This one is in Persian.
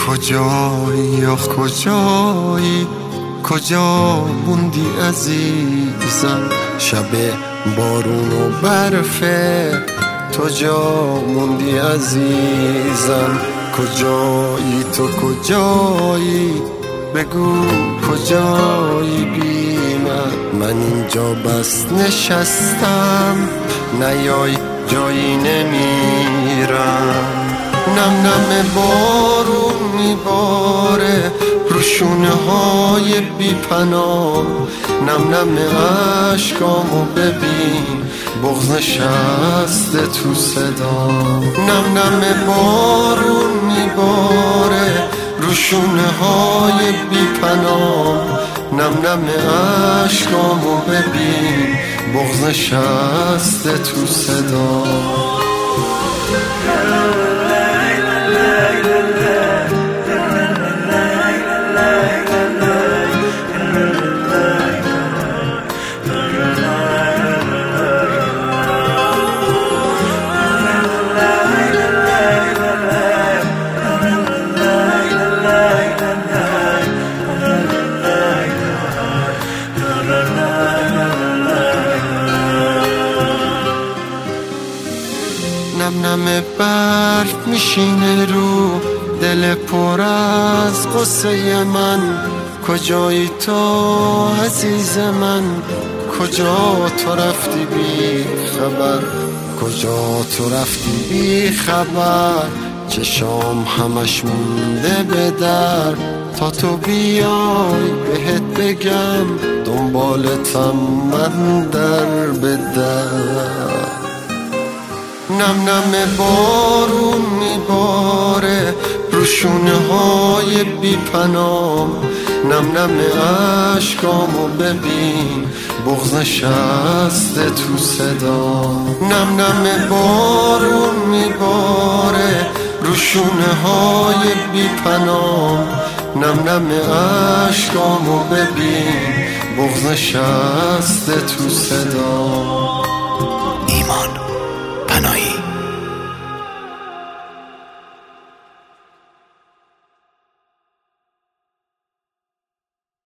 کجایی یا کجایی، کجا موندی عزیزم؟ شب بارون و برفه تو جا موندی عزیزم. کجایی تو کجایی، بگو کجایی بی من اینجا بس نشستم، نیای جایی نمیرم. نم نم بارون میباره رو شونه های بی پناه، نم نم عشقامو ببین بغض نشسته تو صدا. نم نم بارون میباره رو شونه های بی پناه، نم نم عشقامو ببین بغض نشسته تو صدا. نم نم برف میشینه رو دل پر از غصه من، کجایی تو عزیز من؟ کجا تو رفتی بی خبر، کجا تو رفتی بی خبر؟ چشام همش مونده به در، تا تو بیای بهت بگم دنبالتم من در به در. نم نم بارون میباره رو شونه های بی پناه، نم نم عشقامو ببین بغض نشسته تو صدا. نم نم بارون میباره رو شونه های بی پناه، نم نم عشقامو ببین بغض نشسته تو صدا. ایمان پناهی.